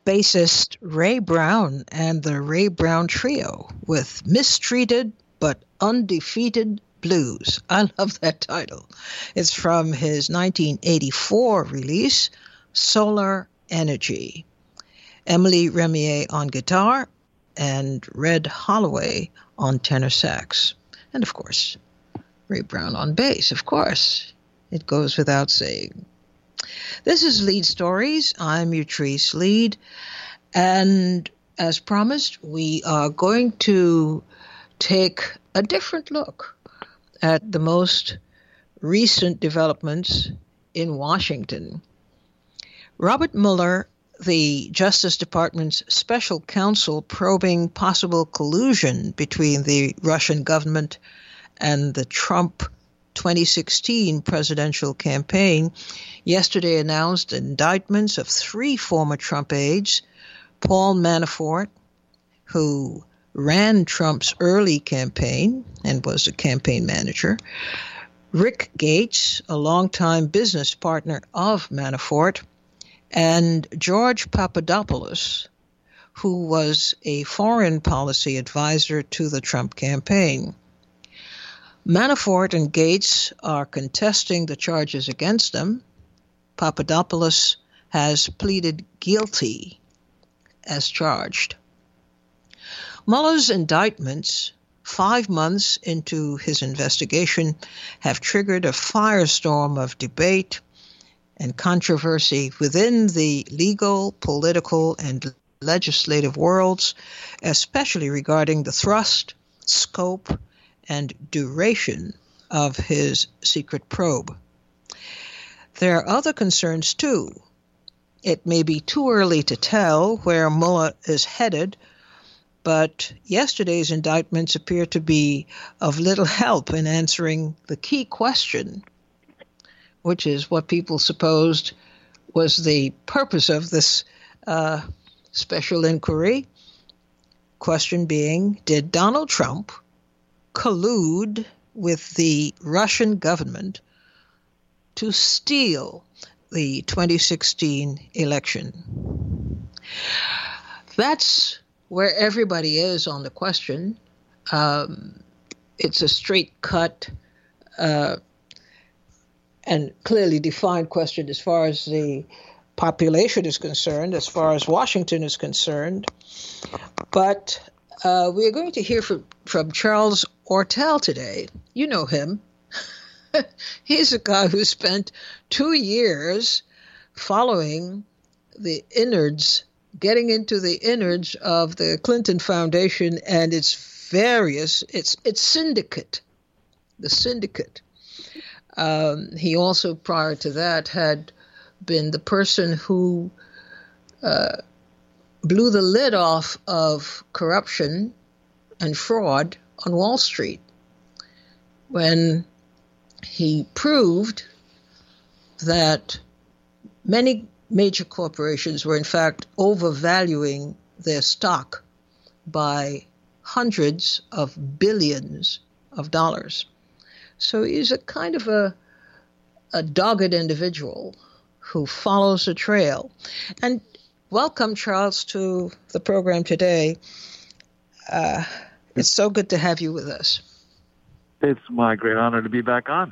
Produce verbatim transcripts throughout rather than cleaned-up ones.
bassist Ray Brown and the Ray Brown Trio with Mistreated but Undefeated Blues. I love that title. It's from his nineteen eighty-four release, Solar Energy. Emily Remier on guitar and Red Holloway on tenor sax. And of course, Ray Brown on bass, of course. It goes without saying. This is Lead Stories. I'm Utrice Lead. And as promised, we are going to take a different look at the most recent developments in Washington. Robert Mueller, the Justice Department's special counsel probing possible collusion between the Russian government and the Trump twenty sixteen presidential campaign, yesterday announced indictments of three former Trump aides, Paul Manafort, who ran Trump's early campaign and was the campaign manager, Rick Gates, a longtime business partner of Manafort, and George Papadopoulos, who was a foreign policy advisor to the Trump campaign. Manafort and Gates are contesting the charges against them. Papadopoulos has pleaded guilty as charged. Mueller's indictments, five months into his investigation, have triggered a firestorm of debate and controversy within the legal, political, and legislative worlds, especially regarding the thrust, scope, and duration of his secret probe. There are other concerns, too. It may be too early to tell where Mueller is headed, but yesterday's indictments appear to be of little help in answering the key question, which is what people supposed was the purpose of this uh, special inquiry. Question being, did Donald Trump collude with the Russian government to steal the twenty sixteen election? That's where everybody is on the question. Um, it's a straight cut uh, and clearly defined question as far as the population is concerned, as far as Washington is concerned. But uh, we are going to hear from, from Charles Ortel today. You know him. He's a guy who spent two years following the innards, getting into the innards of the Clinton Foundation and its various, its its syndicate, the syndicate. Um, he also, prior to that, had been the person who uh, blew the lid off of corruption and fraud on Wall Street when he proved that many major corporations were in fact overvaluing their stock by hundreds of billions of dollars. So he's a kind of a, a dogged individual who follows a trail. And welcome, Charles, to the program today. Uh, it's so good to have you with us. It's my great honor to be back on.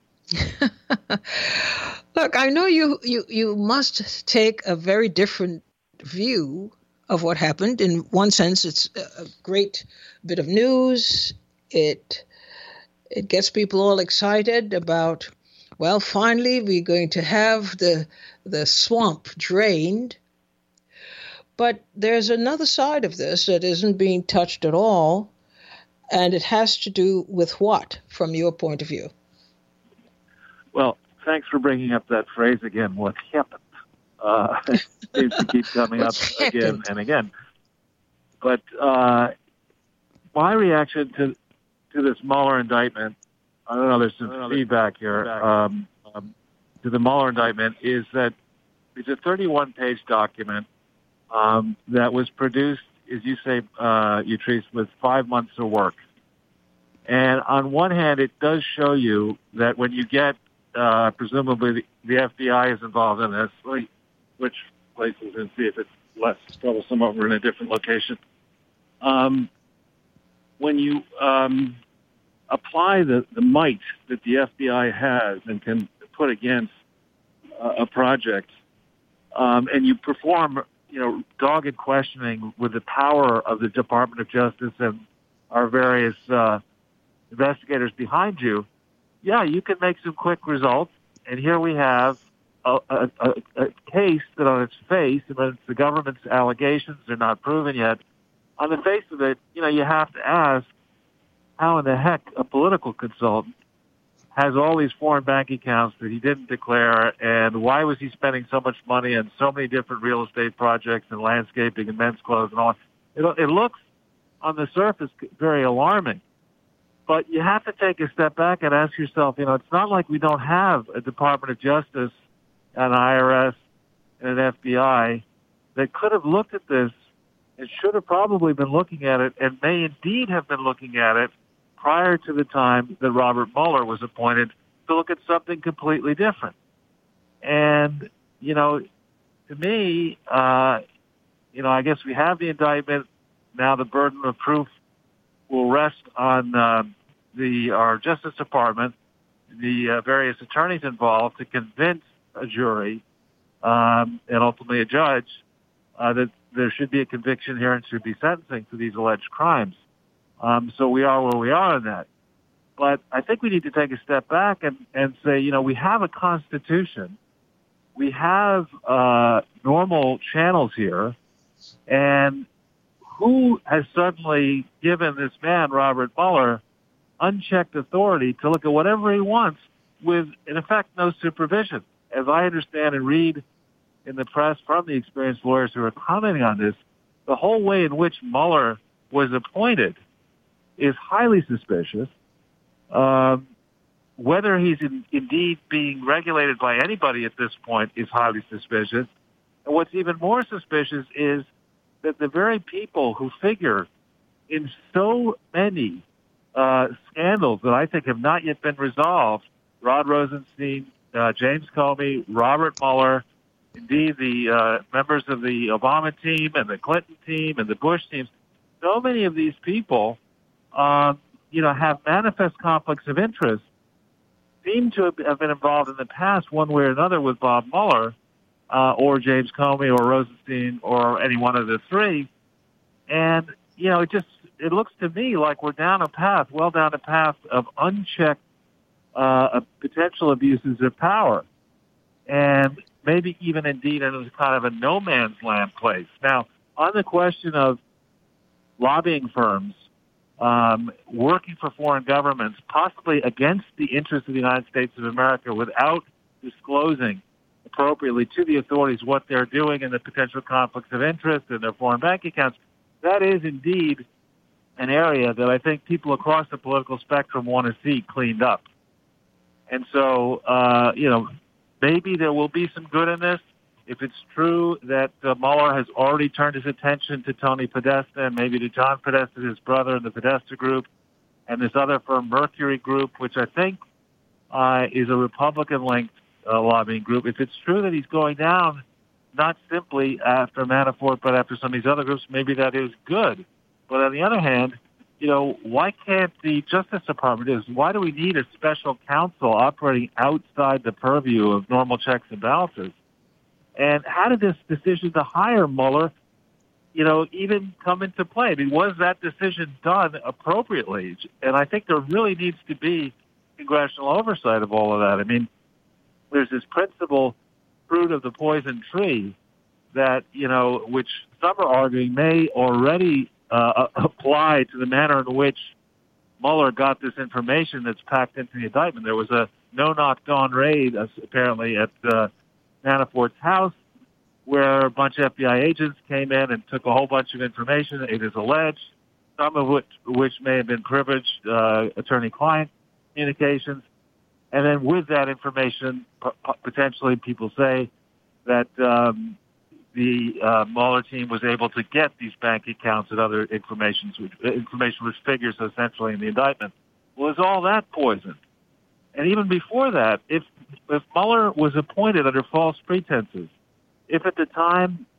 Look, I know you, you, you must take a very different view of what happened. In one sense, it's a great bit of news. It it gets people all excited about, well, finally we're going to have the the swamp drained. But there's another side of this that isn't being touched at all, and it has to do with what, from your point of view? Well, thanks for bringing up that phrase again, what happened. Uh, it seems to keep coming up again and again. But uh, my reaction to to this Mueller indictment, I don't know, there's some know, feedback here, um, um, to the Mueller indictment is that it's a thirty-one page document um, that was produced, as you say, uh, Utrice, with five months of work. And on one hand, it does show you that when you get, uh, presumably the, the F B I is involved in this, which places and see if it's less troublesome over in a different location. Um, when you um, apply the, the might that the F B I has and can put against uh, a project, um, and you perform, you know, dogged questioning with the power of the Department of Justice and our various uh, investigators behind you, yeah, you can make some quick results. And here we have a, a, a, a case that on its face, and it's the government's allegations, they're not proven yet. On the face of it, you know, you have to ask, how in the heck a political consultant has all these foreign bank accounts that he didn't declare, and why was he spending so much money on so many different real estate projects and landscaping and men's clothes and all? It, it looks on the surface very alarming. But you have to take a step back and ask yourself, you know, it's not like we don't have a Department of Justice, an I R S, and an F B I that could have looked at this and should have probably been looking at it and may indeed have been looking at it prior to the time that Robert Mueller was appointed to look at something completely different. And, you know, to me, uh, you know, I guess we have the indictment. Now the burden of proof will rest on uh, the our Justice Department, the uh, various attorneys involved, to convince a jury um, and ultimately a judge uh, that there should be a conviction here and should be sentencing for these alleged crimes. Um, so we are where we are in that. But I think we need to take a step back and, and say, you know, we have a constitution. We have uh, normal channels here. And who has suddenly given this man, Robert Mueller, unchecked authority to look at whatever he wants with, in effect, no supervision? As I understand and read in the press from the experienced lawyers who are commenting on this, the whole way in which Mueller was appointed is highly suspicious. Um, whether he's in, indeed being regulated by anybody at this point is highly suspicious. And what's even more suspicious is that the very people who figure in so many uh, scandals that I think have not yet been resolved, Rod Rosenstein, uh, James Comey, Robert Mueller, indeed the uh, members of the Obama team and the Clinton team and the Bush teams, so many of these people Um, you know, have manifest conflicts of interest, seem to have been involved in the past one way or another with Bob Mueller uh, or James Comey or Rosenstein or any one of the three. And, you know, it just, it looks to me like we're down a path, well down a path of unchecked uh, potential abuses of power. And maybe even indeed in a kind of a no man's land place. Now, on the question of lobbying firms, Um, working for foreign governments, possibly against the interests of the United States of America without disclosing appropriately to the authorities what they're doing and the potential conflicts of interest in their foreign bank accounts, that is indeed an area that I think people across the political spectrum want to see cleaned up. And so, uh, you know, maybe there will be some good in this. If it's true that uh, Mueller has already turned his attention to Tony Podesta and maybe to John Podesta, his brother in the Podesta Group, and this other firm, Mercury Group, which I think uh, is a Republican-linked uh, lobbying group. If it's true that he's going down not simply after Manafort but after some of these other groups, maybe that is good. But on the other hand, you know, why can't the Justice Department do this? Why do we need a special counsel operating outside the purview of normal checks and balances? And how did this decision to hire Mueller, you know, even come into play? I mean, was that decision done appropriately? And I think there really needs to be congressional oversight of all of that. I mean, there's this principle, fruit of the poison tree, that, you know, which some are arguing may already uh, apply to the manner in which Mueller got this information that's packed into the indictment. There was a no-knock dawn raid, apparently, at uh, Manafort's house, where a bunch of F B I agents came in and took a whole bunch of information, it is alleged, some of which, which may have been privileged uh, attorney-client communications. And then with that information, potentially people say that um, the uh, Mueller team was able to get these bank accounts and other information, which, information which figures essentially in the indictment. Well, is all that poison? And even before that, if if Mueller was appointed under false pretenses, if at the time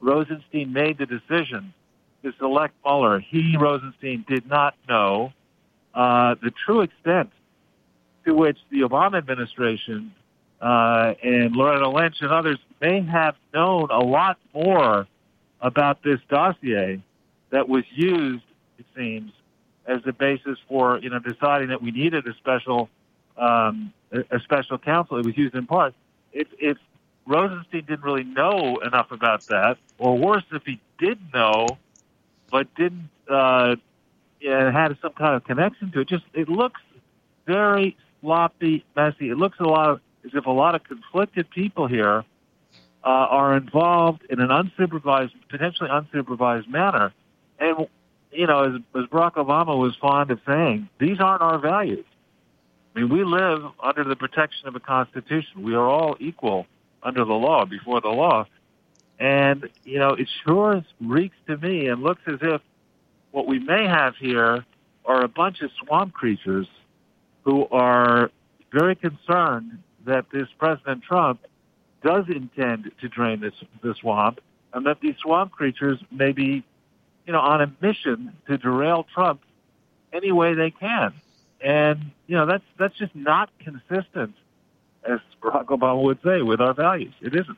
Rosenstein made the decision to select Mueller, he, Rosenstein, did not know uh, the true extent to which the Obama administration uh, and Loretta Lynch and others may have known a lot more about this dossier that was used, it seems, as the basis for, you know, deciding that we needed a special um, a special counsel. It was used in part. If, if Rosenstein didn't really know enough about that, or worse, if he did know but didn't uh, yeah, had some kind of connection to it, just it looks very sloppy, messy. It looks a lot of, as if a lot of conflicted people here uh, are involved in an unsupervised, potentially unsupervised manner. And, you know, as, as Barack Obama was fond of saying, these aren't our values. I mean, we live under the protection of a Constitution. We are all equal under the law, before the law. And, you know, it sure reeks to me and looks as if what we may have here are a bunch of swamp creatures who are very concerned that this President Trump does intend to drain this the swamp, and that these swamp creatures may be, you know, on a mission to derail Trump any way they can. And, you know, that's that's just not consistent, as Barack Obama would say, with our values. It isn't.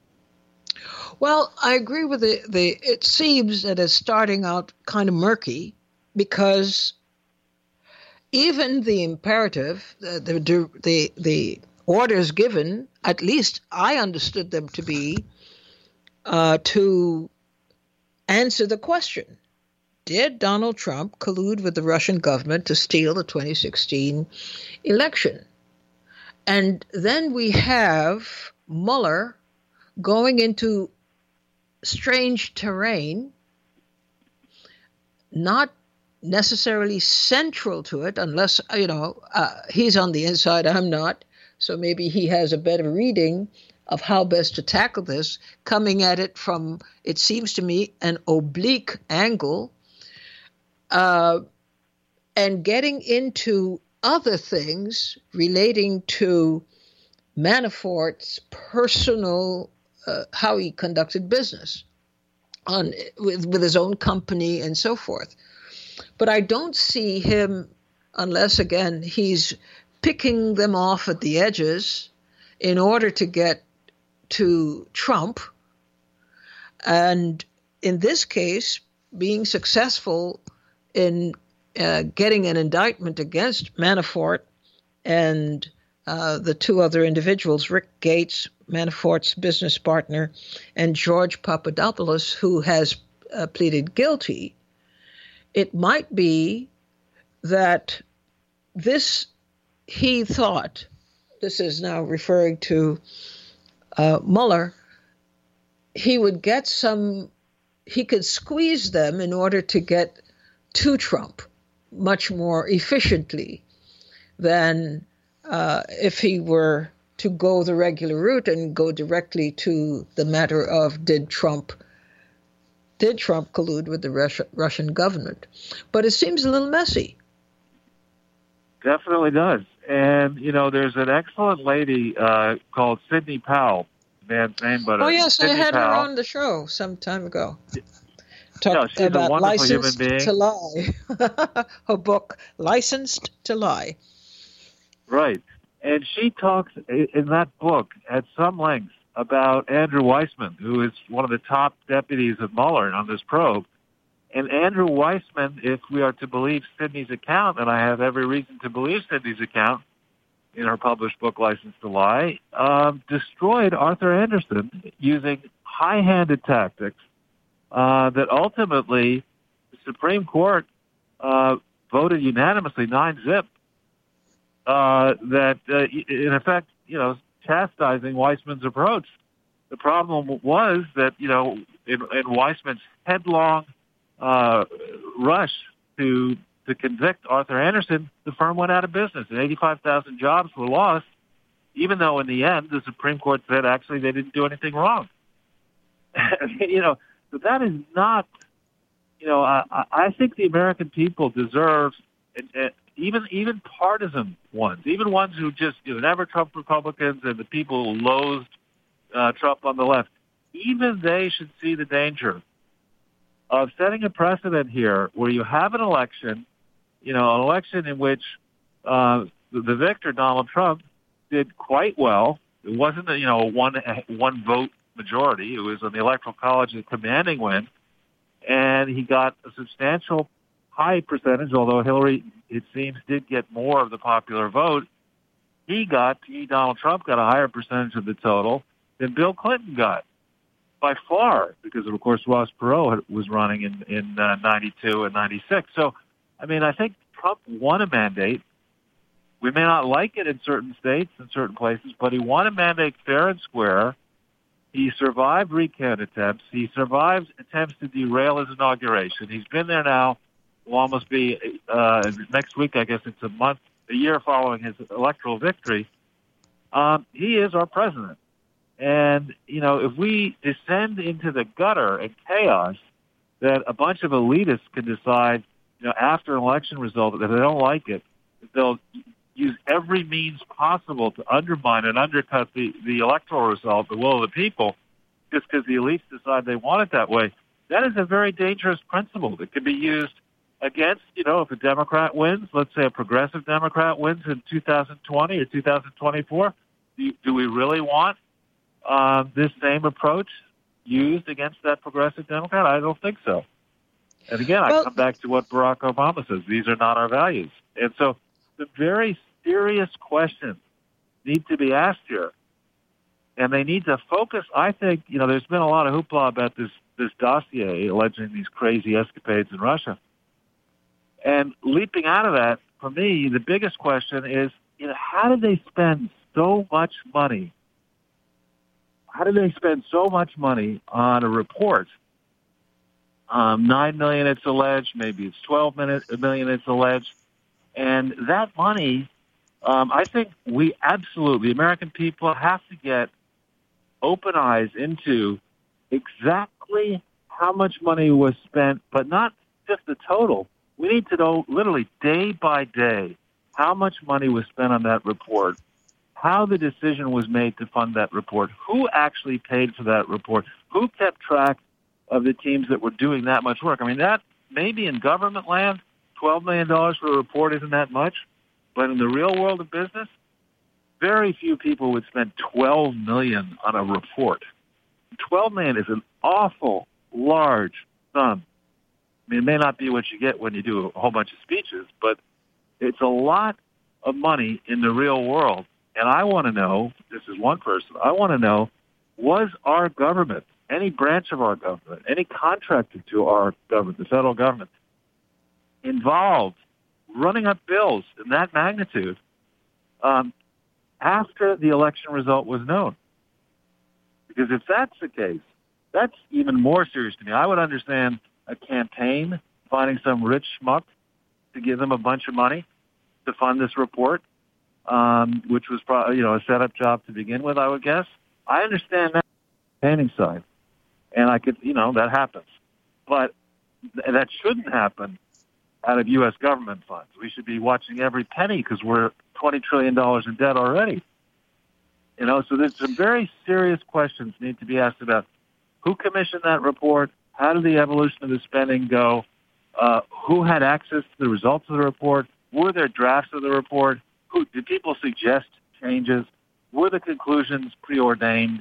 Well, I agree with the, the it seems that it's starting out kind of murky, because even the imperative, the, the, the, the orders given, at least I understood them to be, uh, to answer the question, did Donald Trump collude with the Russian government to steal the twenty sixteen election? And then we have Mueller going into strange terrain, not necessarily central to it, unless, you know, uh, he's on the inside, I'm not. So maybe he has a better reading of how best to tackle this, coming at it from, it seems to me, an oblique angle, uh, and getting into other things relating to Manafort's personal, uh, how he conducted business on with, with his own company and so forth. But I don't see him, unless, again, he's picking them off at the edges in order to get to Trump. And in this case, being successful in uh, getting an indictment against Manafort and uh, the two other individuals, Rick Gates, Manafort's business partner, and George Papadopoulos, who has uh, pleaded guilty. It might be that this, he thought, this is now referring to uh, Mueller, he would get some, he could squeeze them in order to get to Trump much more efficiently than uh, if he were to go the regular route and go directly to the matter of did Trump Did Trump collude with the Russia, Russian government? But it seems a little messy. Definitely does. And, you know, there's an excellent lady uh, called Sidney Powell, man's name, but... Oh, yes, Sidney I had Powell. her on the show some time ago. Talk no, she's about a wonderful Licensed human being. to Lie. Her book, Licensed to Lie. Right. And she talks in that book at some length about Andrew Weissman, who is one of the top deputies of Mueller on this probe. And Andrew Weissman, if we are to believe Sidney's account, and I have every reason to believe Sidney's account in her published book, License to Lie, um, destroyed Arthur Anderson using high-handed tactics uh, that ultimately the Supreme Court uh, voted unanimously, nine zip, uh, that uh, in effect, you know, chastising Weissman's approach. The problem was that, you know, in, in Weissman's headlong uh, rush to to convict Arthur Anderson, the firm went out of business, and eighty-five thousand jobs were lost, even though in the end the Supreme Court said actually they didn't do anything wrong. You know, but that is not, you know, I, I think the American people deserve, and, and even even partisan ones, even ones who just, you know, never Trump Republicans and the people who loathed uh, Trump on the left, even they should see the danger of setting a precedent here where you have an election, you know, an election in which uh, the, the victor, Donald Trump, did quite well. It wasn't, a, you know, a one, a one vote majority. It was on the Electoral College a commanding win, and he got a substantial high percentage, although Hillary, it seems, did get more of the popular vote. He got, he, Donald Trump, got a higher percentage of the total than Bill Clinton got, by far, because, of course, Ross Perot was running in, in uh, ninety-two and ninety-six. So, I mean, I think Trump won a mandate. We may not like it in certain states and certain places, but he won a mandate fair and square. He survived recount attempts. He survived attempts to derail his inauguration. He's been there now. Will almost be uh, next week, I guess it's a month, a year following his electoral victory. Um, he is our president. And, you know, if we descend into the gutter and chaos that a bunch of elitists can decide, you know, after an election result, that they don't like it, they'll use every means possible to undermine and undercut the, the electoral result, the will of the people, just because the elites decide they want it that way. That is a very dangerous principle that can be used against, you know, if a Democrat wins, let's say a progressive Democrat wins in two thousand twenty or two thousand twenty-four, do, do we really want uh, this same approach used against that progressive Democrat? I don't think so. And again, well, I come back to what Barack Obama says. These are not our values. And so the very serious questions need to be asked here. And they need to focus. I think, you know, there's been a lot of hoopla about this, this dossier alleging these crazy escapades in Russia. And leaping out of that, for me, the biggest question is, you know, how did they spend so much money? How did they spend so much money on a report? Um, Nine million, it's alleged. Maybe it's twelve million, it's alleged. And that money, um, I think we absolutely, American people, have to get open eyes into exactly how much money was spent, but not just the total. We need to know literally day by day how much money was spent on that report, how the decision was made to fund that report, who actually paid for that report, who kept track of the teams that were doing that much work. I mean, that maybe in government land, twelve million dollars for a report isn't that much, but in the real world of business, very few people would spend twelve million dollars on a report. twelve million dollars is an awful large sum. I mean, it may not be what you get when you do a whole bunch of speeches, but it's a lot of money in the real world. And I want to know, this is one person, I want to know, was our government, any branch of our government, any contractor to our government, the federal government, involved running up bills in that magnitude um, after the election result was known? Because if that's the case, that's even more serious to me. I would understand a campaign finding some rich schmuck to give them a bunch of money to fund this report, um, which was probably, you know, a setup job to begin with, I would guess. I understand that campaigning side, and I could, you know, that happens. But th- that shouldn't happen out of U S government funds. We should be watching every penny because we're twenty trillion dollars in debt already. You know, so there's some very serious questions need to be asked about who commissioned that report, how did the evolution of the spending go, uh, who had access to the results of the report, were there drafts of the report, who, did people suggest changes, were the conclusions preordained?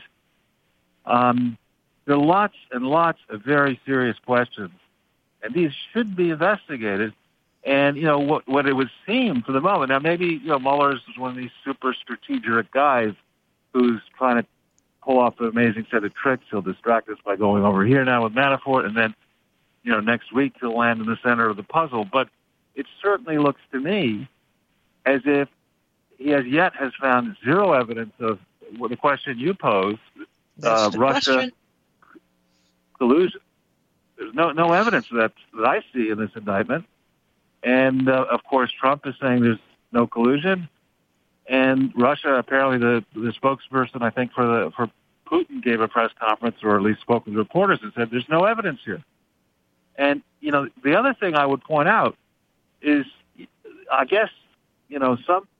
Um, there are lots and lots of very serious questions, and these should be investigated. And, you know, what, what it would seem for the moment, now maybe, you know, Mueller is one of these super strategic guys who's trying to pull off an amazing set of tricks. He'll distract us by going over here now with Manafort, and then, you know, next week he'll land in the center of the puzzle. But it certainly looks to me as if he as yet has found zero evidence of well, the question you posed, uh, Russia question. collusion. There's no no evidence of that that I see in this indictment. And, uh, of course, Trump is saying there's no collusion. And Russia, apparently the, the spokesperson, I think, for the for Putin gave a press conference, or at least spoke with reporters, and said there's no evidence here. And, you know, the other thing I would point out is, I guess, you know, some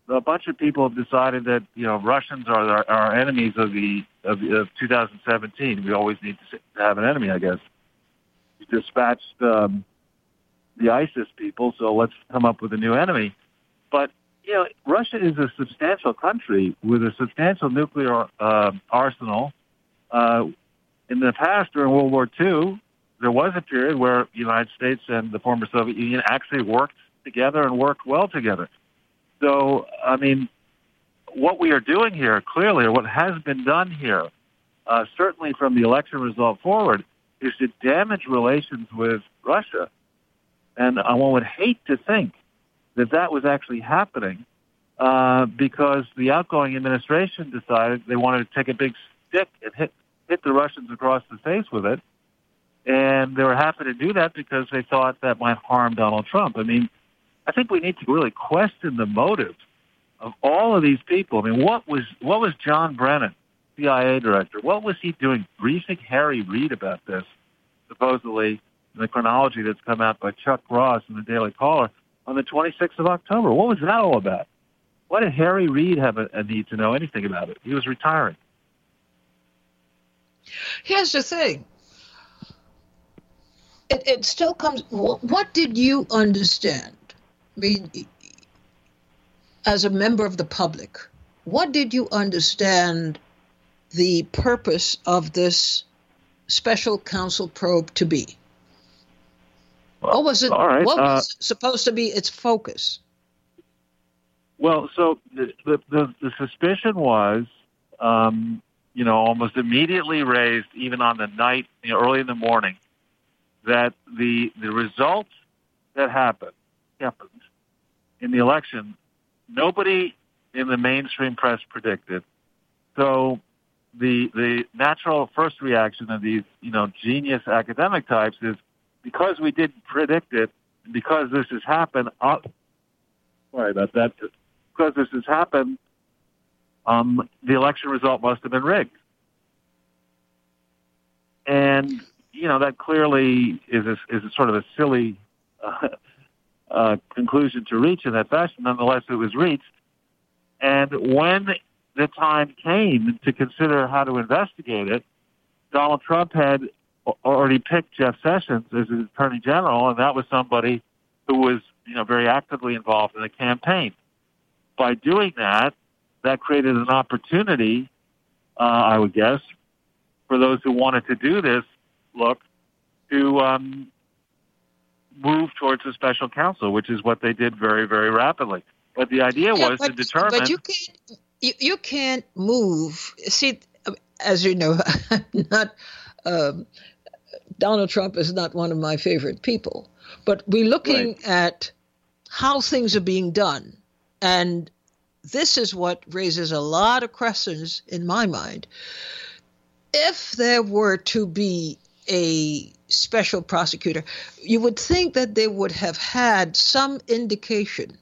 a bunch of people have decided that you know Russians are our, our enemies of the of, of two thousand seventeen. We always need to have an enemy, I guess. We dispatched um, the ISIS people, so let's come up with a new enemy. But you know, Russia is a substantial country with a substantial nuclear uh, arsenal. Uh, in the past, during World War Two, there was a period where the United States and the former Soviet Union actually worked together and worked well together. So, I mean, what we are doing here, clearly, or what has been done here, uh, certainly from the election result forward, is to damage relations with Russia. And uh, one would hate to think that that was actually happening uh, because the outgoing administration decided they wanted to take a big stick and hit, hit the Russians across the face with it. And they were happy to do that because they thought that might harm Donald Trump. I mean, I think we need to really question the motives of all of these people. I mean, what was what was John Brennan, C I A director, what was he doing briefing Harry Reid about this, supposedly, in the chronology that's come out by Chuck Ross in the Daily Caller on the twenty-sixth of October? What was that all about? Why did Harry Reid have a, a need to know anything about it? He was retiring. Here's the thing. It, it still comes, what did you understand? I mean, as a member of the public, what did you understand the purpose of this special counsel probe to be? Well, what was it? All right. What uh, was supposed to be its focus? Well, so the the, the, the suspicion was, um, you know, almost immediately raised, even on the night, you know, early in the morning, that the the results that happened happened in the election, nobody in the mainstream press predicted. So the the natural first reaction of these, you know, genius academic types is, because we didn't predict it, because this has happened, uh, sorry about that, because this has happened, um, the election result must have been rigged. And, you know, that clearly is a, is a sort of a silly uh, uh, conclusion to reach in that fashion. Nonetheless, it was reached. And when the time came to consider how to investigate it, Donald Trump had already picked Jeff Sessions as his attorney general, and that was somebody who was, you know, very actively involved in the campaign. By doing that, that created an opportunity, uh, I would guess, for those who wanted to do this look to um, move towards a special counsel, which is what they did very, very rapidly. But the idea Yeah, was but, to determine. But you can't, you, you can't move. See, as you know, I'm not. Um, Donald Trump is not one of my favorite people, but we're looking Right. at how things are being done. And this is what raises a lot of questions in my mind. If there were to be a special prosecutor, you would think that they would have had some indication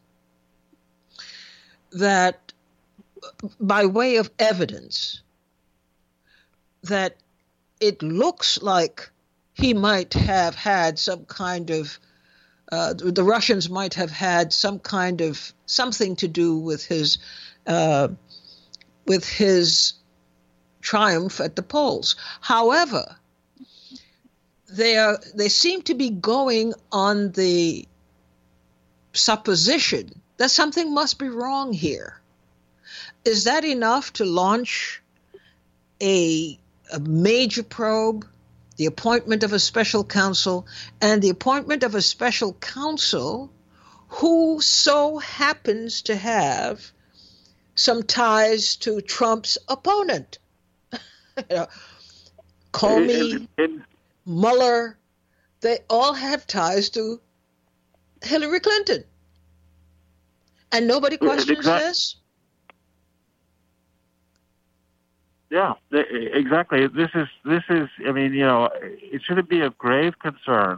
that, by way of evidence, that it looks like he might have had some kind of, uh, the Russians might have had some kind of something to do with his, uh, with his triumph at the polls. However, they are, they seem to be going on the supposition that something must be wrong here. Is that enough to launch a, a major probe, the appointment of a special counsel, and the appointment of a special counsel who so happens to have some ties to Trump's opponent? you know, Comey, Mueller, they all have ties to Hillary Clinton. And nobody questions exactly. this? Yeah, exactly. This is, this is, I mean, you know, it should be of grave concern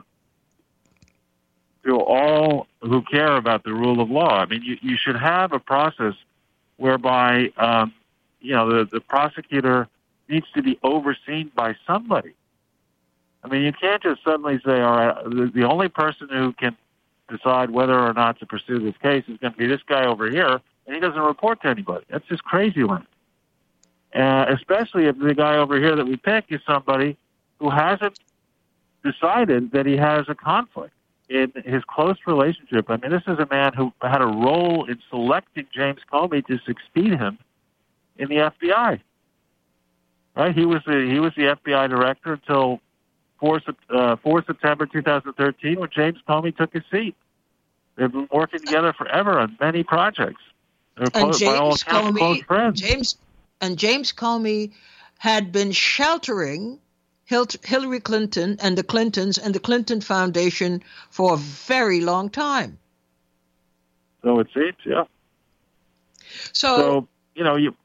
to all who care about the rule of law. I mean, you, you should have a process whereby, um, you know, the, the prosecutor needs to be overseen by somebody. I mean, you can't just suddenly say, all right, the, the only person who can decide whether or not to pursue this case is going to be this guy over here, and he doesn't report to anybody. That's just crazy land. Uh, especially if the guy over here that we pick is somebody who hasn't decided that he has a conflict in his close relationship. I mean, this is a man who had a role in selecting James Comey to succeed him in the F B I. Right? He was the he was the F B I director until fourth September two thousand thirteen, when James Comey took his seat. They've been working together forever on many projects. They're and close, James by all accounts, Comey, close friends. James and James Comey had been sheltering Hillary Clinton and the Clintons and the Clinton Foundation for a very long time. So it seems, yeah. So, so you know, you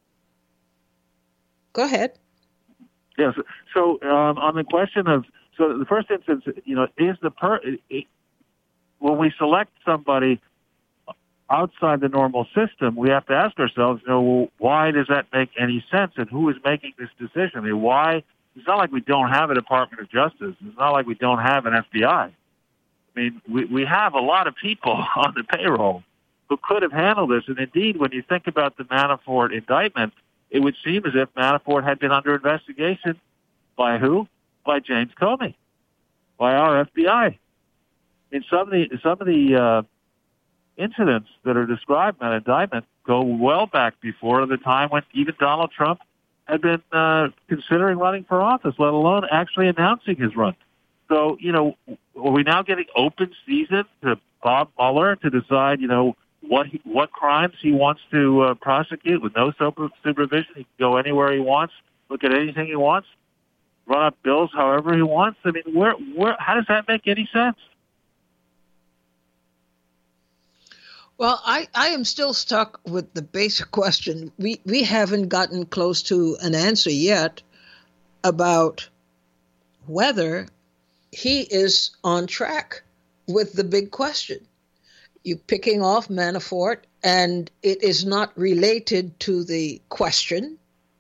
go ahead. Yes. So um, on the question of, so the first instance, you know, is the per it, when we select somebody outside the normal system, we have to ask ourselves, you know, well, why does that make any sense, and who is making this decision? I mean, why? It's not like we don't have a Department of Justice. It's not like we don't have an F B I. I mean, we, we have a lot of people on the payroll who could have handled this. And indeed, when you think about the Manafort indictment, it would seem as if Manafort had been under investigation by who? By James Comey, by our F B I. I mean, some of the, some of the uh, incidents that are described in that indictment go well back before the time when even Donald Trump had been uh, considering running for office, let alone actually announcing his run. So, you know, are we now getting open season to Bob Mueller to decide, you know, what he, what crimes he wants to uh, prosecute with no super, supervision? He can go anywhere he wants, look at anything he wants, run up bills however he wants. I mean, where, where, how does that make any sense? Well, I, I am still stuck with the basic question. We we haven't gotten close to an answer yet about whether he is on track with the big question. You're picking off Manafort, and it is not related to the question.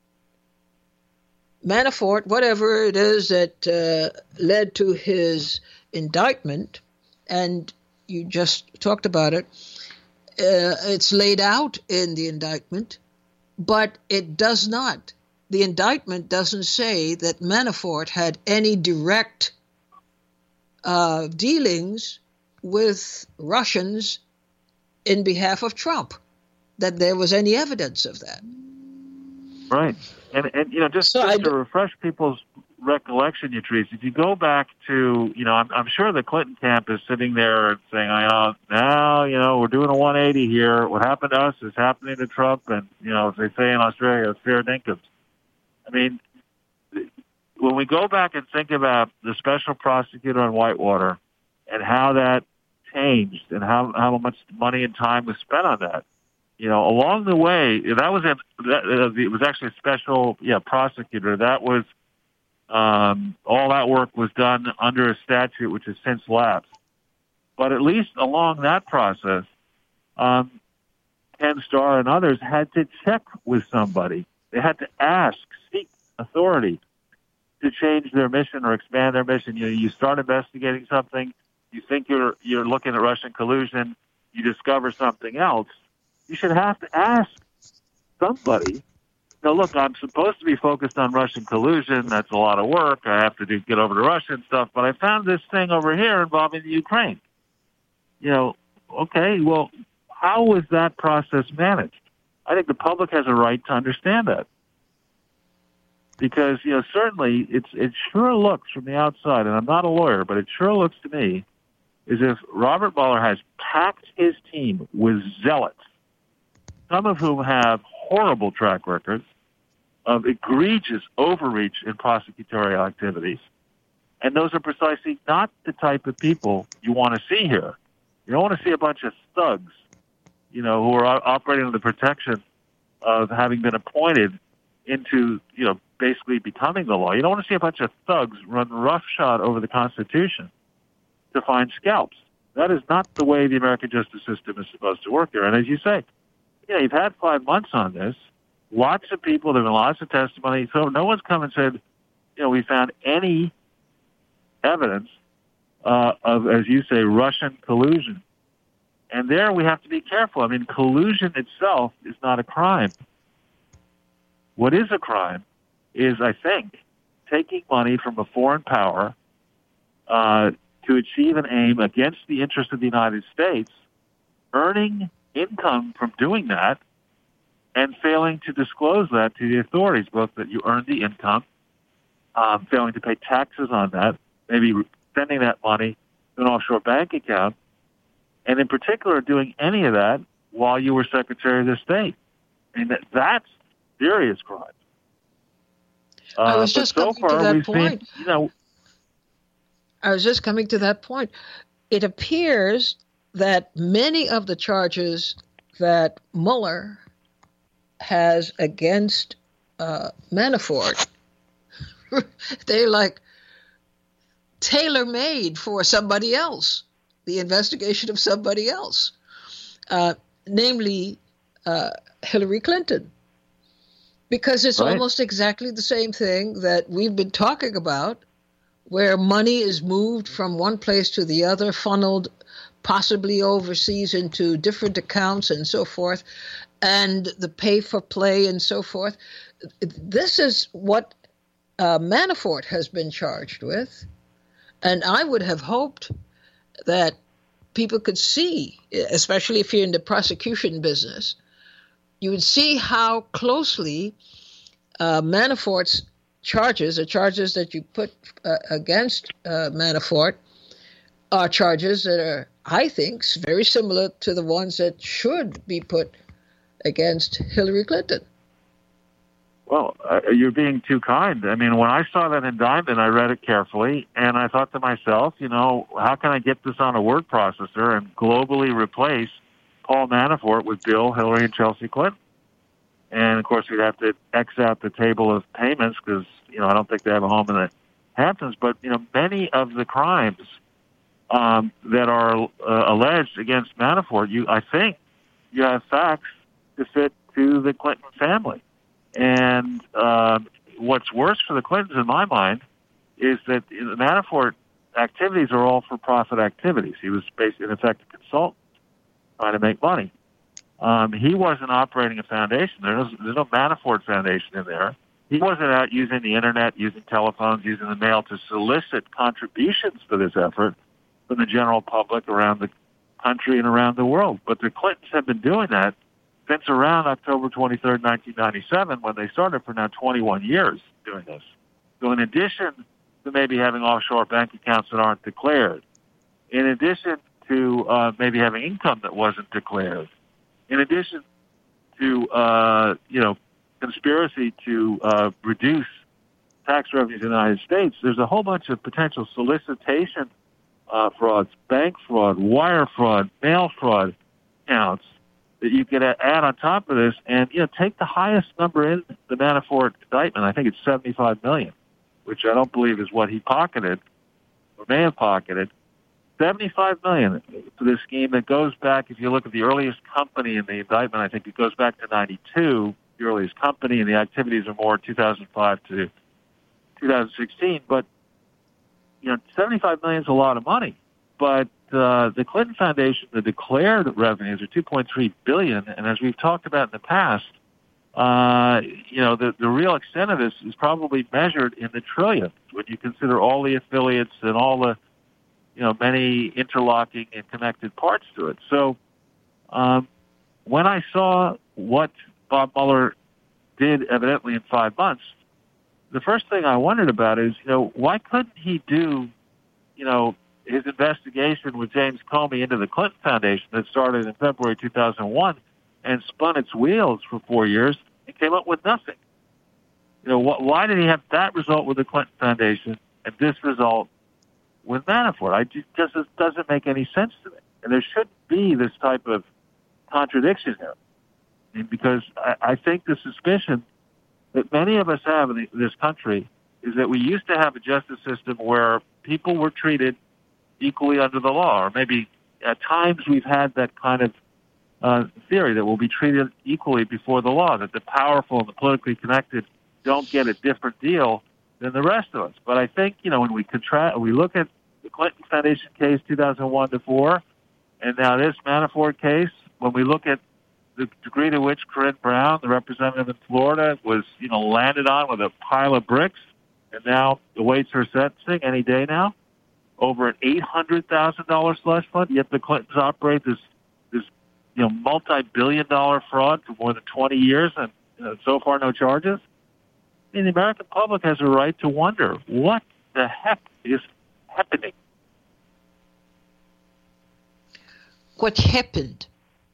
Manafort, whatever it is that uh, led to his indictment, and you just talked about it, Uh, it's laid out in the indictment, but it does not. The indictment doesn't say that Manafort had any direct uh, dealings with Russians in behalf of Trump, that there was any evidence of that. Right. And, and you know, just, so just to refresh people's recollection, Yatrice, if you go back to, you know, I'm, I'm sure the Clinton camp is sitting there and saying, oh, now, you know, we're doing a one eighty here. What happened to us is happening to Trump. And, you know, as they say in Australia, it's fair dinkum. I mean, when we go back and think about the special prosecutor on Whitewater and how that changed and how, how much money and time was spent on that, you know, along the way, that was a, that, it was actually a special, yeah, prosecutor. That was, Um, all that work was done under a statute which has since lapsed. But at least along that process, um, Ken Starr and others had to check with somebody. They had to ask, seek authority to change their mission or expand their mission. You know, you start investigating something, you think you're you're looking at Russian collusion, you discover something else. You should have to ask somebody. Now, look, I'm supposed to be focused on Russian collusion. That's a lot of work. I have to do, get over to Russia and stuff. But I found this thing over here involving the Ukraine. You know, okay, well, how was that process managed? I think the public has a right to understand that. Because, you know, certainly it's it sure looks from the outside, and I'm not a lawyer, but it sure looks to me as if Robert Mueller has packed his team with zealots, some of whom have horrible track records of egregious overreach in prosecutorial activities. And those are precisely not the type of people you want to see here. You don't want to see a bunch of thugs, you know, who are operating under the protection of having been appointed into, you know, basically becoming the law. You don't want to see a bunch of thugs run roughshod over the Constitution to find scalps. That is not the way the American justice system is supposed to work here. And as you say, yeah, you've had five months on this. Lots of people, there have been lots of testimony. So no one's come and said, you know, we found any evidence uh, of, as you say, Russian collusion. And there we have to be careful. I mean, collusion itself is not a crime. What is a crime is, I think, taking money from a foreign power uh, to achieve an aim against the interest of the United States, earning income from doing that, and failing to disclose that to the authorities, both that you earned the income, um, failing to pay taxes on that, maybe sending that money to an offshore bank account, and in particular doing any of that while you were Secretary of the State. I mean, that, that's serious crime. Uh, I was just so coming far, to that we've point. Seen, you know, I was just coming to that point. It appears that many of the charges that Mueller has against uh, Manafort, they're like tailor-made for somebody else, the investigation of somebody else, uh, namely uh, Hillary Clinton. Because it's right. almost exactly the same thing that we've been talking about, where money is moved from one place to the other, funneled possibly overseas into different accounts and so forth, and the pay for play and so forth. This is what uh, Manafort has been charged with. And I would have hoped that people could see, especially if you're in the prosecution business, you would see how closely uh, Manafort's charges, or charges that you put uh, against uh, Manafort, are charges that are, I think, very similar to the ones that should be put against Hillary Clinton. Well, uh, you're being too kind. I mean, when I saw that indictment, I read it carefully, and I thought to myself, you know, how can I get this on a word processor and globally replace Paul Manafort with Bill, Hillary, and Chelsea Clinton? And, of course, we'd have to X out the table of payments because, you know, I don't think they have a home in the Hamptons. But, you know, many of the crimes um, that are uh, alleged against Manafort, you, I think you have facts to fit to the Clinton family. And uh, what's worse for the Clintons, in my mind, is that the Manafort activities are all for-profit activities. He was basically, in effect, a consultant trying to make money. Um, he wasn't operating a foundation. There's, there's no Manafort Foundation in there. He wasn't out using the Internet, using telephones, using the mail to solicit contributions for this effort from the general public around the country and around the world. But the Clintons have been doing that since around October twenty-third, nineteen ninety-seven, when they started, for now twenty-one years doing this. So in addition to maybe having offshore bank accounts that aren't declared, in addition to uh, maybe having income that wasn't declared, in addition to, uh, you know, conspiracy to uh, reduce tax revenues in the United States, there's a whole bunch of potential solicitation uh, frauds, bank fraud, wire fraud, mail fraud counts that you could add on top of this, and, you know, take the highest number in the Manafort indictment. I think it's seventy-five million dollars, which I don't believe is what he pocketed or may have pocketed. seventy-five million dollars for this scheme that goes back, if you look at the earliest company in the indictment, I think it goes back to ninety-two, the earliest company, and the activities are more two thousand five to two thousand sixteen. But, you know, seventy-five million dollars is a lot of money. But uh, the Clinton Foundation, the declared revenues are two point three billion dollars, and as we've talked about in the past, uh, you know, the, the real extent of this is probably measured in the trillions when you consider all the affiliates and all the, you know, many interlocking and connected parts to it. So um, when I saw what Bob Mueller did evidently in five months, the first thing I wondered about is, you know, why couldn't he do, you know, his investigation with James Comey into the Clinton Foundation that started in February two thousand one and spun its wheels for four years and came up with nothing? You know, wh- why did he have that result with the Clinton Foundation and this result with Manafort? I just, just it doesn't make any sense to me. And there shouldn't be this type of contradiction here. I mean, because I, I think the suspicion that many of us have in the, this country is that we used to have a justice system where people were treated equally under the law, or maybe at times we've had that kind of uh, theory that we'll be treated equally before the law, that the powerful and the politically connected don't get a different deal than the rest of us. But I think, you know, when we contrast, we look at the Clinton Foundation case two thousand one to four And now this Manafort case, when we look at the degree to which Corinne Brown, the representative in Florida, was, you know, landed on with a pile of bricks, and now awaits her sentencing any day now, over an eight hundred thousand dollars slush fund, yet the Clintons operate this, this you know, multi-billion dollar fraud for more than twenty years, and you know, so far no charges. I mean, the American public has a right to wonder, what the heck is happening? What happened?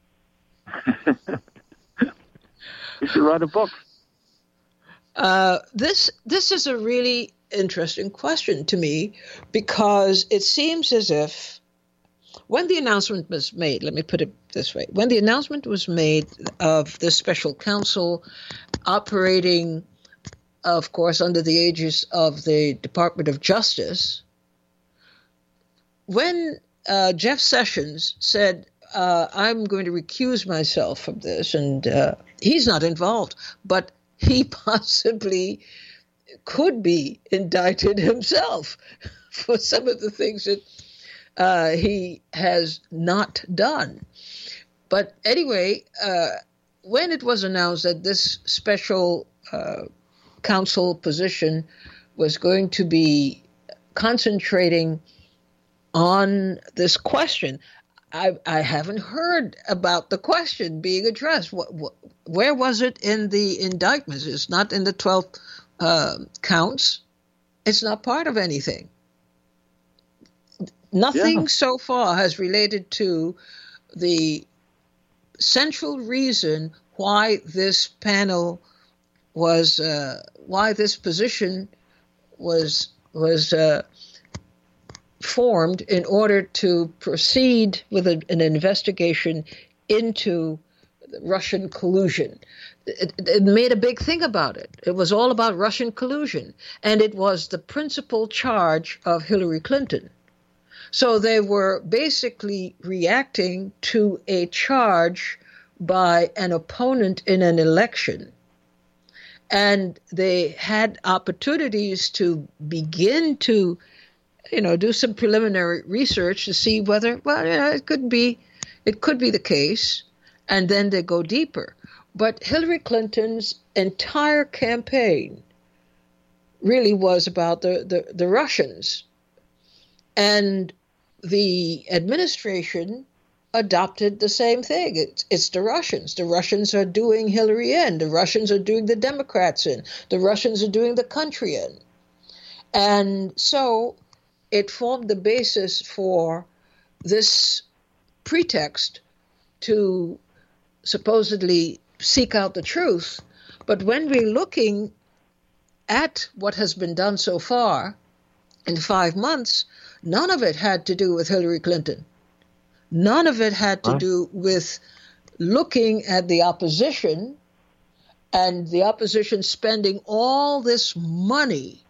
You should write a book. Uh, this this is a really interesting question to me, because it seems as if when the announcement was made, let me put it this way, when the announcement was made of the special counsel operating, of course, under the aegis of the Department of Justice, when uh, Jeff Sessions said, uh, I'm going to recuse myself from this, and uh, he's not involved, but he possibly could be indicted himself for some of the things that uh, he has not done. But anyway, uh, when it was announced that this special uh, counsel position was going to be concentrating on this question, I, I haven't heard about the question being addressed. What, what, where was it in the indictments? It's not in the twelve uh, counts. It's not part of anything. Nothing Yeah. so far has related to the central reason why this panel was, uh, why this position was was uh, formed in order to proceed with a, an investigation into Russian collusion. It, it made a big thing about it. It was all about Russian collusion, and it was the principal charge of Hillary Clinton. So they were basically reacting to a charge by an opponent in an election. And they had opportunities to begin to, you know, do some preliminary research to see whether, well, you know, it could be, it could be the case, and then they go deeper. But Hillary Clinton's entire campaign really was about the, the, the Russians. And the administration adopted the same thing. It's, it's the Russians. The Russians are doing Hillary in. The Russians are doing the Democrats in. The Russians are doing the country in. And so it formed the basis for this pretext to supposedly seek out the truth. But when we're looking at what has been done so far in five months, none of it had to do with Hillary Clinton. None of it had to Right. do with looking at the opposition and the opposition spending all this money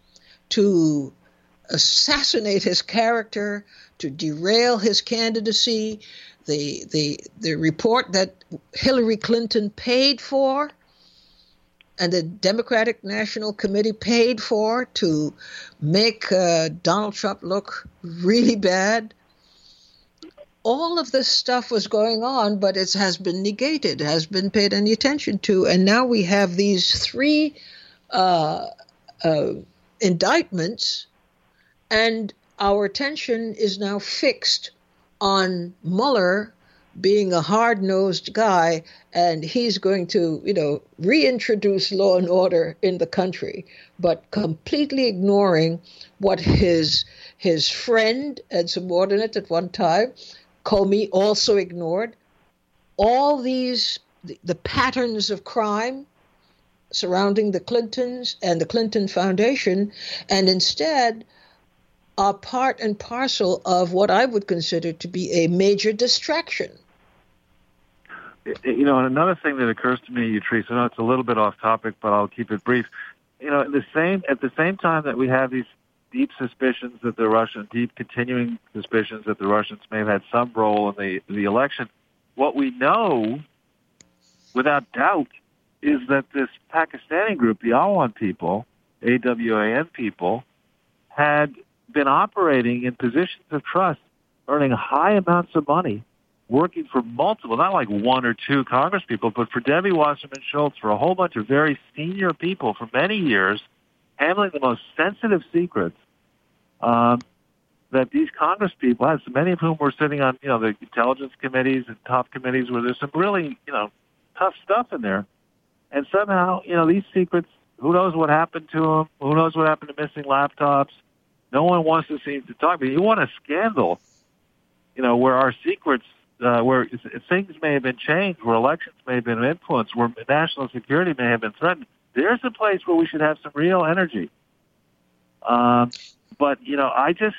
to assassinate his character, to derail his candidacy, the the the report that Hillary Clinton paid for and the Democratic National Committee paid for to make uh, Donald Trump look really bad. All of this stuff was going on, but it has been negated, has been paid any attention to. And now we have these three uh, uh, indictments, and our attention is now fixed on Mueller being a hard-nosed guy, and he's going to, you know, reintroduce law and order in the country, but completely ignoring what his his friend and subordinate at one time, Comey, also ignored. All these, the, the patterns of crime surrounding the Clintons and the Clinton Foundation, and instead are part and parcel of what I would consider to be a major distraction. You know, and another thing that occurs to me, Teresa, I know it's a little bit off topic, but I'll keep it brief. You know, the same at the same time that we have these deep suspicions that the Russians, deep continuing suspicions that the Russians may have had some role in the the election, what we know, without doubt, is that this Pakistani group, the Awan people, A W A N people, had been operating in positions of trust earning high amounts of money, working for multiple, not like one or two Congress people, but for Debbie Wasserman Schultz, for a whole bunch of very senior people for many years, handling the most sensitive secrets um, that these Congress people had, so many of whom were sitting on, you know, the intelligence committees and top committees where there's some really, you know, tough stuff in there. And somehow, you know, these secrets, who knows what happened to them? Who knows what happened to missing laptops? No one wants to seem to talk. But you want a scandal, you know, where our secrets, uh, where things may have been changed, where elections may have been influenced, where national security may have been threatened. There's a place where we should have some real energy. Um, but, you know, I just,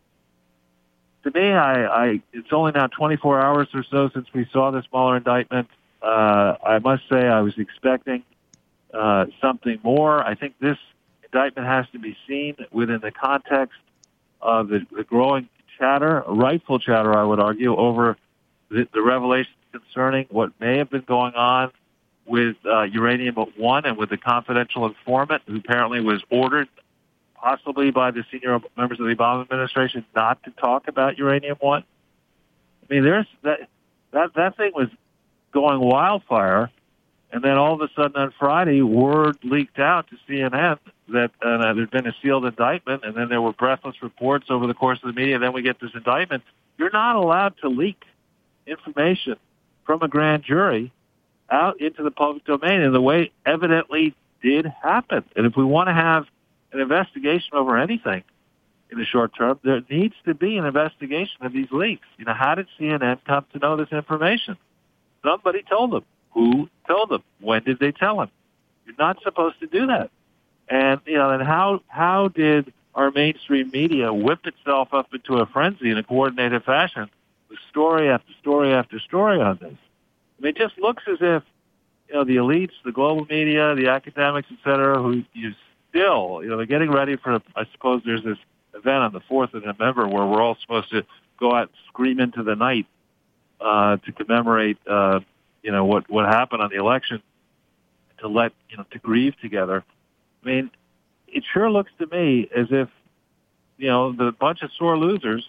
to me, I, I, it's only now twenty-four hours or so since we saw this Mueller indictment. Uh, I must say I was expecting uh, something more. I think this indictment has to be seen within the context of the, the growing chatter, rightful chatter, I would argue, over the, the revelations concerning what may have been going on with uh, uranium one and with the confidential informant who apparently was ordered, possibly by the senior members of the Obama administration, not to talk about uranium one. I mean, there's that that that thing was going wildfire, and then all of a sudden on Friday, word leaked out to C N N that uh, there'd been a sealed indictment, and then there were breathless reports over the course of the media. Then we get this indictment. You're not allowed to leak information from a grand jury out into the public domain in the way evidently did happen. And if we want to have an investigation over anything in the short term, there needs to be an investigation of these leaks. You know, how did C N N come to know this information? Somebody told them. Who told them? When did they tell them? You're not supposed to do that. And, you know, and how, how did our mainstream media whip itself up into a frenzy in a coordinated fashion with story after story after story on this? I mean, it just looks as if, you know, the elites, the global media, the academics, et cetera, who you still, you know, they're getting ready for, I suppose there's this event on the fourth of November where we're all supposed to go out and scream into the night uh, to commemorate, uh, you know, what, what happened on the election, to let, you know, to grieve together. I mean, it sure looks to me as if, you know, the bunch of sore losers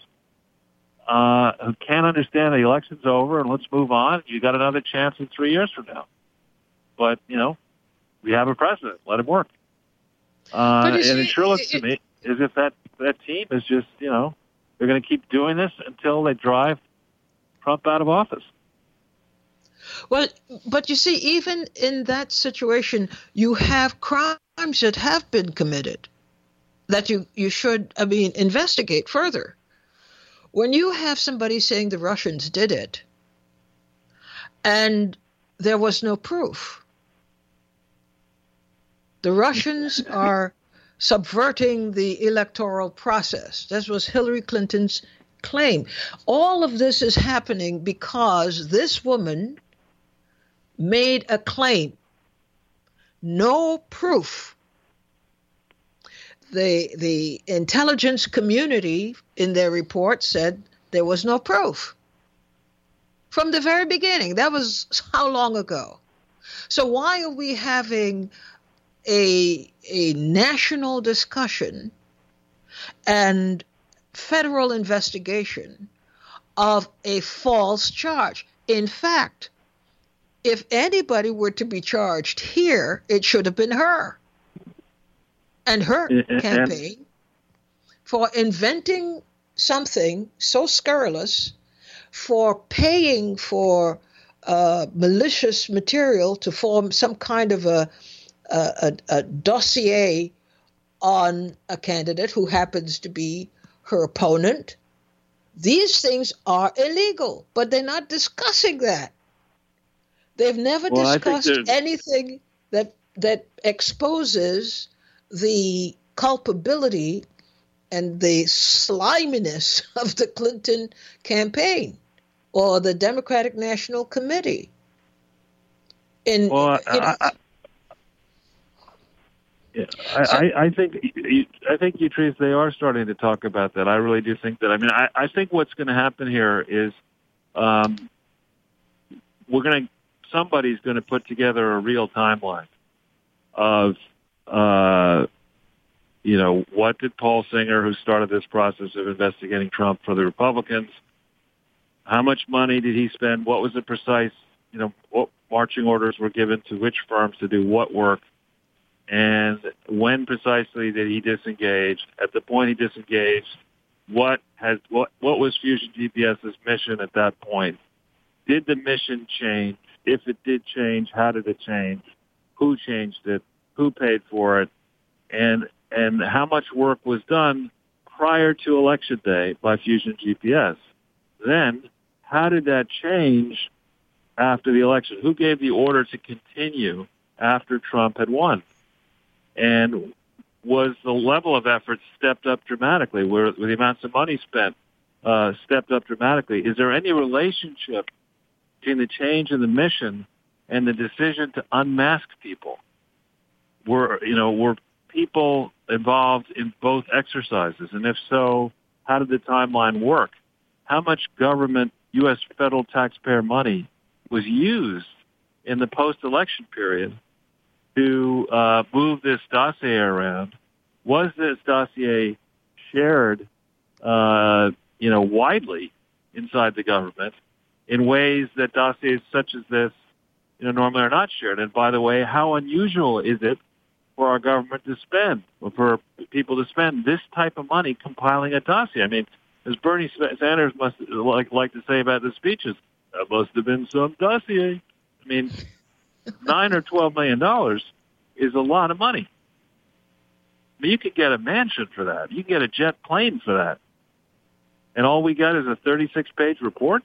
uh, who can't understand the election's over and let's move on. You got another chance in three years from now. But, you know, we have a president. Let him work. Uh, and it, it sure looks it, to me as if that, that team is just, you know, they're going to keep doing this until they drive Trump out of office. Well, but you see, even in that situation, you have crimes that have been committed that you, you should, I mean, investigate further. When you have somebody saying the Russians did it and there was no proof, the Russians are subverting the electoral process. This was Hillary Clinton's claim. All of this is happening because this woman made a claim. No proof. The, the intelligence community in their report said there was no proof. From the very beginning. That was how long ago? So why are we having a, a national discussion and federal investigation of a false charge? In fact, if anybody were to be charged here, it should have been her and her campaign for inventing something so scurrilous, for paying for uh, malicious material to form some kind of a, a, a dossier on a candidate who happens to be her opponent. These things are illegal, but they're not discussing that. They've never well, discussed anything that that exposes the culpability and the sliminess of the Clinton campaign or the Democratic National Committee. In, well, you know, I, I, yeah, I, so, I, I think I think you, Trace, they are starting to talk about that. I really do think that. I mean, I, I think what's going to happen here is um, we're going to. Somebody's going to put together a real timeline of uh, you know, what did Paul Singer, who started this process of investigating Trump for the Republicans, how much money did he spend? What was the precise, you know, what marching orders were given to which firms to do what work? And when precisely did he disengage? At the point he disengaged, what has what what was Fusion GPS's mission at that point? Did the mission change? If it did change, how did it change? Who changed it? Who paid for it? And and how much work was done prior to Election Day by Fusion G P S? Then, how did that change after the election? Who gave the order to continue after Trump had won? And was the level of effort stepped up dramatically? Were, were the amounts of money spent uh, stepped up dramatically? Is there any relationship between the change in the mission and the decision to unmask people? Were, you know, were people involved in both exercises? And if so, how did the timeline work? How much government, U S federal taxpayer money was used in the post-election period to uh, move this dossier around? Was this dossier shared, uh, you know, widely inside the government in ways that dossiers such as this, you know, normally are not shared? And by the way, how unusual is it for our government to spend, or for people to spend this type of money compiling a dossier? I mean, as Bernie Sanders must like like to say about the speeches, that must have been some dossier. I mean, nine or twelve million dollars is a lot of money. I mean, you could get a mansion for that. You could get a jet plane for that, and all we got is a thirty-six page report.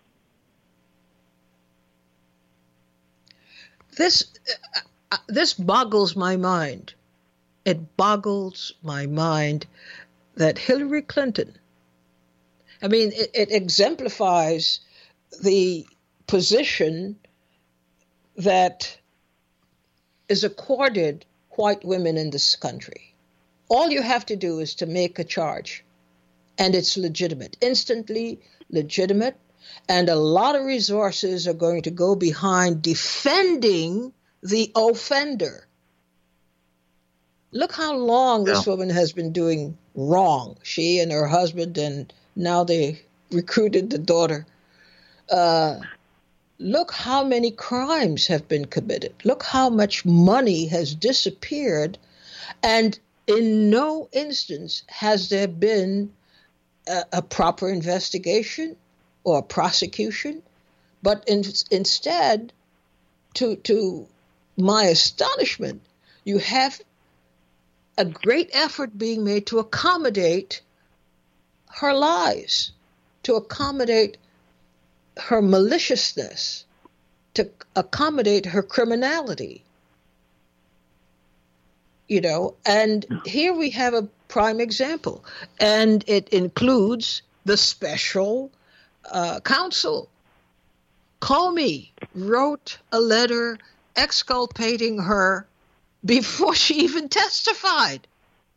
This uh, this boggles my mind. It boggles my mind that Hillary Clinton, I mean, it, it exemplifies the position that is accorded white women in this country. All you have to do is to make a charge, and it's legitimate, instantly legitimate, and a lot of resources are going to go behind defending the offender. Look how long this yeah. woman has been doing wrong, she and her husband, and now they recruited the daughter. Uh, look how many crimes have been committed. Look how much money has disappeared. And in no instance has there been a, a proper investigation or prosecution. But in, instead, to, to my astonishment, you have a great effort being made to accommodate her lies, to accommodate her maliciousness, to accommodate her criminality. You know, and here we have a prime example, and it includes the special uh, counsel. Comey wrote a letter exculpating her before she even testified.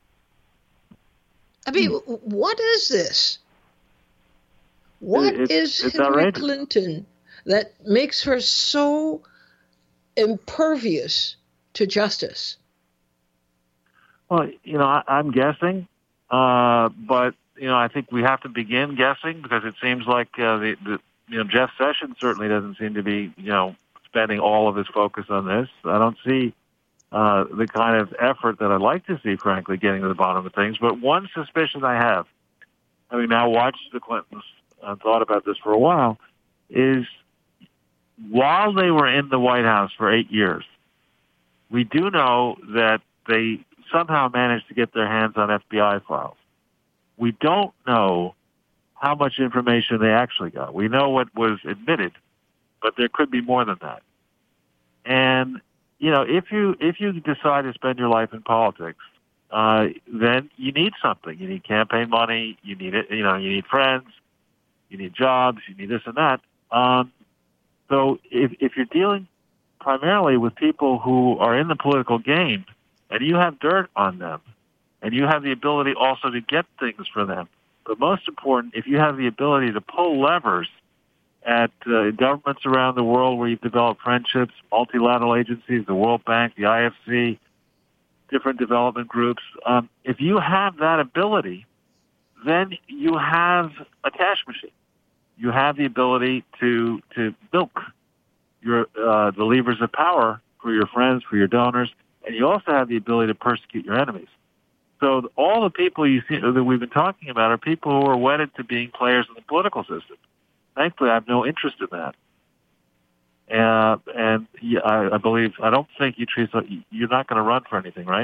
I mean, hmm. what is this? What it, is it's Hillary outrageous. Clinton that makes her so impervious to justice? Well, you know, I, I'm guessing, uh, but, you know, I think we have to begin guessing, because it seems like, uh, the, the, you know, Jeff Sessions certainly doesn't seem to be, you know, spending all of his focus on this. I don't see uh, the kind of effort that I'd like to see, frankly, getting to the bottom of things. But one suspicion I have, having now watched the Clintons and thought about this for a while, is while they were in the White House for eight years, we do know that they somehow managed to get their hands on F B I files. We don't know how much information they actually got. We know what was admitted, but there could be more than that. And, you know, if you if you decide to spend your life in politics, uh, then you need something. You need campaign money. You need it. You know, you need friends. You need jobs. You need this and that. Um, so if if you're dealing primarily with people who are in the political game, and you have dirt on them, and you have the ability also to get things for them, but most important, if you have the ability to pull levers at uh, governments around the world where you've developed friendships, multilateral agencies, the World Bank, the I F C, different development groups. Um, if you have that ability, then you have a cash machine. You have the ability to to milk your uh, the levers of power for your friends, for your donors, and you also have the ability to persecute your enemies. So all the people you see that we've been talking about are people who are wedded to being players in the political system. Thankfully, I have no interest in that. Uh, and yeah, I, I believe, I don't think you, Teresa, you're not going to run for anything, right?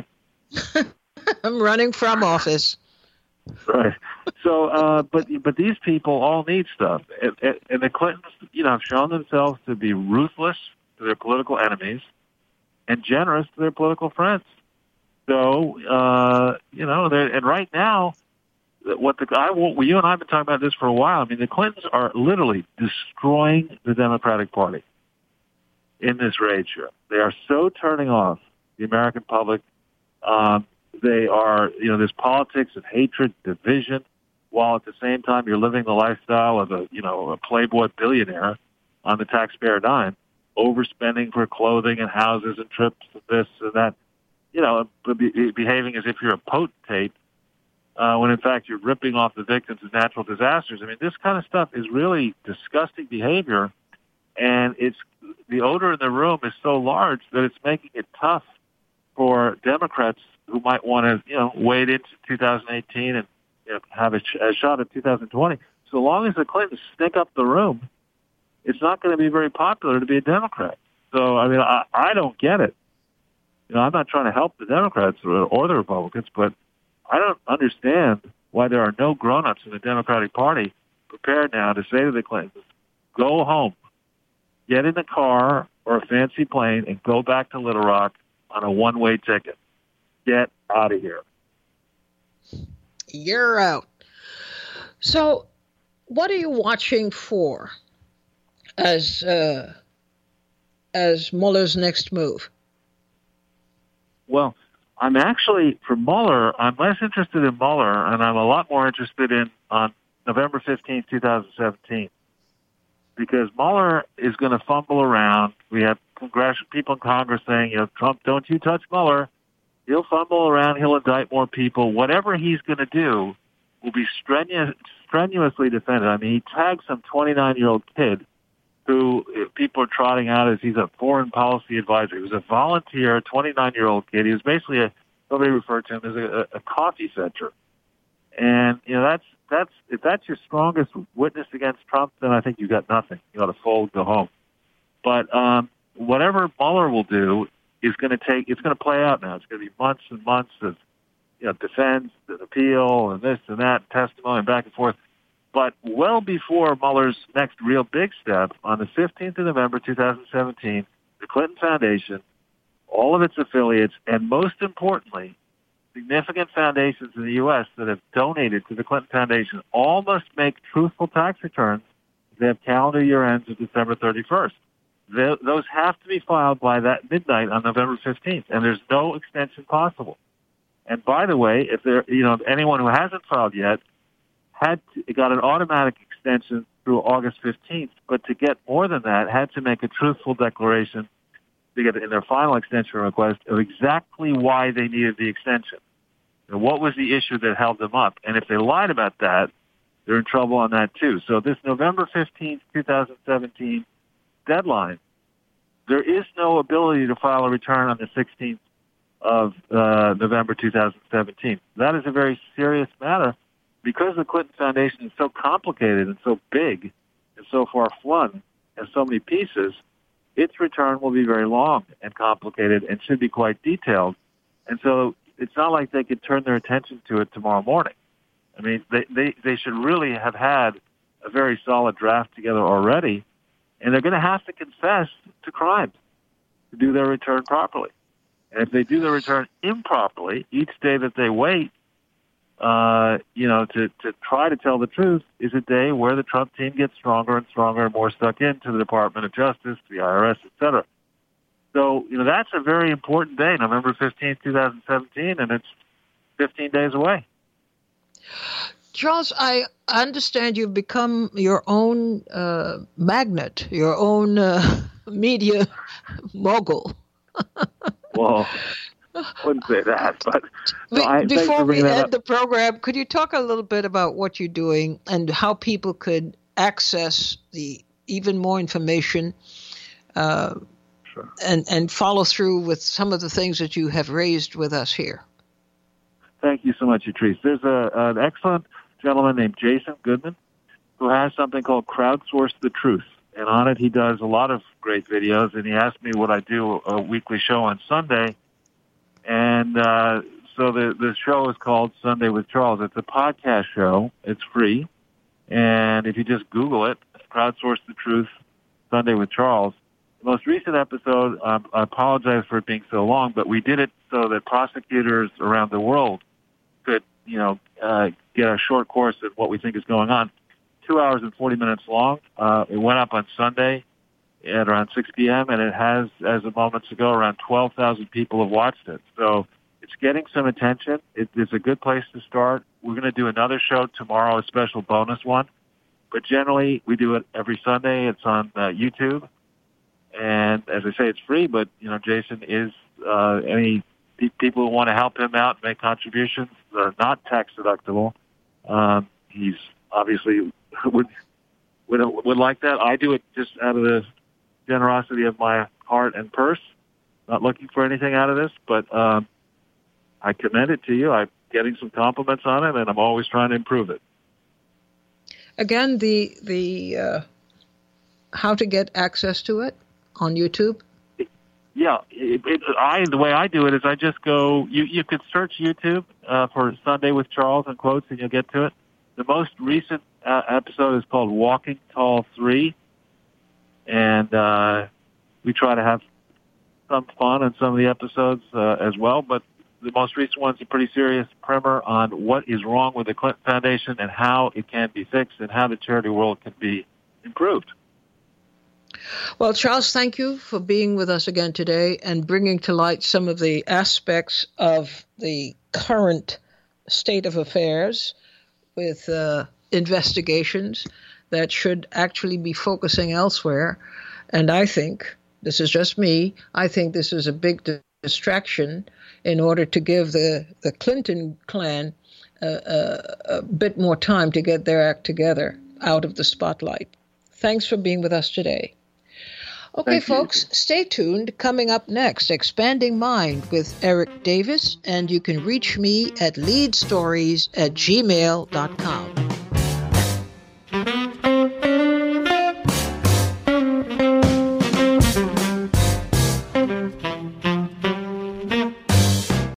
I'm running from office. Right. So, uh, but but these people all need stuff. And, and the Clintons, you know, have shown themselves to be ruthless to their political enemies and generous to their political friends. So, uh, you know, and right now, what the I well, you and I have been talking about this for a while. I mean, the Clintons are literally destroying the Democratic Party in this rage here. They are so turning off the American public. Um, they are, you know, this politics of hatred, division, while at the same time you're living the lifestyle of a, you know, a playboy billionaire on the taxpayer dime, overspending for clothing and houses and trips and this and that. You know, behaving as if you're a potentate, uh, when in fact you're ripping off the victims of natural disasters. I mean, this kind of stuff is really disgusting behavior, and it's the odor in the room is so large that it's making it tough for Democrats who might want to, you know, wade into two thousand eighteen and, you know, have a, sh- a shot at two thousand twenty. So long as the Clintons stink up the room, it's not going to be very popular to be a Democrat. So, I mean, I, I don't get it. You know, I'm not trying to help the Democrats or, or the Republicans, but I don't understand why there are no grown-ups in the Democratic Party prepared now to say to the Clintons, go home, get in the car or a fancy plane, and go back to Little Rock on a one-way ticket. Get out of here. You're out. So what are you watching for as uh, as Mueller's next move? Well, I'm actually, for Mueller, I'm less interested in Mueller, and I'm a lot more interested in on November fifteenth, twenty seventeen, because Mueller is going to fumble around. We have Congress, people in Congress saying, you know, Trump, don't you touch Mueller. He'll fumble around. He'll indict more people. Whatever he's going to do will be strenuous, strenuously defended. I mean, he tagged some twenty-nine-year-old kid who people are trotting out as he's a foreign policy advisor. He was a volunteer, twenty-nine-year-old kid. He was basically a, somebody referred to him as a, a coffee fetcher. And, you know, that's, that's, if that's your strongest witness against Trump, then I think you got nothing. You ought to fold, go home. But, um, whatever Mueller will do is going to take, it's going to play out now. It's going to be months and months of, you know, defense and appeal and this and that, testimony and back and forth. But well before Mueller's next real big step, on the fifteenth of November, two thousand seventeen, the Clinton Foundation, all of its affiliates, and most importantly, significant foundations in the U S that have donated to the Clinton Foundation, all must make truthful tax returns. They have calendar year ends of December thirty-first. They, those have to be filed by that midnight on November fifteenth, and there's no extension possible. And by the way, if there, you know, anyone who hasn't filed yet, had to, got an automatic extension through August fifteenth, but to get more than that, had to make a truthful declaration to get in their final extension request of exactly why they needed the extension and what was the issue that held them up. And if they lied about that, they're in trouble on that too. So this November fifteenth, twenty seventeen deadline, there is no ability to file a return on the sixteenth of uh, November two thousand seventeen. That is a very serious matter. Because the Clinton Foundation is so complicated and so big and so far-flung and so many pieces, its return will be very long and complicated and should be quite detailed. And so it's not like they could turn their attention to it tomorrow morning. I mean, they, they, they should really have had a very solid draft together already, and they're going to have to confess to crimes to do their return properly. And if they do their return improperly, each day that they wait, Uh, you know, to, to try to tell the truth is a day where the Trump team gets stronger and stronger and more stuck into the Department of Justice, the I R S, et cetera. So, you know, that's a very important day, November fifteenth, twenty seventeen, and it's fifteen days away. Charles, I understand you've become your own uh, magnet, your own uh, media mogul. Well, wouldn't say that, but we, no, I, before we end up. the program, could you talk a little bit about what you're doing and how people could access the even more information uh, sure. and, and follow through with some of the things that you have raised with us here? Thank you so much, Yatrice. There's a, an excellent gentleman named Jason Goodman who has something called Crowdsource the Truth. And on it, he does a lot of great videos. And he asked me would I do a weekly show on Sunday. And uh, so the, the show is called Sunday with Charles. It's a podcast show. It's free. And if you just Google it, Crowdsource the Truth, Sunday with Charles. The most recent episode, um, I apologize for it being so long, but we did it so that prosecutors around the world could, you know, uh, get a short course of what we think is going on. Two hours and forty minutes long. Uh, it went up on Sunday at around six p.m., and it has, as of moments ago, around twelve thousand people have watched it. So it's getting some attention. It is a good place to start. We're going to do another show tomorrow, a special bonus one. But generally, we do it every Sunday. It's on uh, YouTube. And as I say, it's free, but, you know, Jason is, uh, any pe- people who want to help him out, make contributions, are not tax deductible. Um, he's obviously would, would, would like that. I do it just out of the generosity of my heart and purse, not looking for anything out of this, but, um, I commend it to you. I'm getting some compliments on it, and I'm always trying to improve it. Again, the the uh, how to get access to it on YouTube? Yeah, it, it, I the way I do it is I just go. You you could search YouTube uh, for Sunday with Charles in quotes, and you'll get to it. The most recent uh, episode is called Walking Tall three, and uh, we try to have some fun in some of the episodes uh, as well. But the most recent one's a pretty serious primer on what is wrong with the Clinton Foundation and how it can be fixed and how the charity world can be improved. Well, Charles, thank you for being with us again today and bringing to light some of the aspects of the current state of affairs with uh, investigations that should actually be focusing elsewhere. And I think, this is just me, I think this is a big di- distraction in order to give the, the Clinton clan uh, a, a bit more time to get their act together out of the spotlight. Thanks for being with us today. Okay, Thank folks, you. Stay tuned. Coming up next, Expanding Mind with Eric Davis, and you can reach me at leadstories at gmail dot com.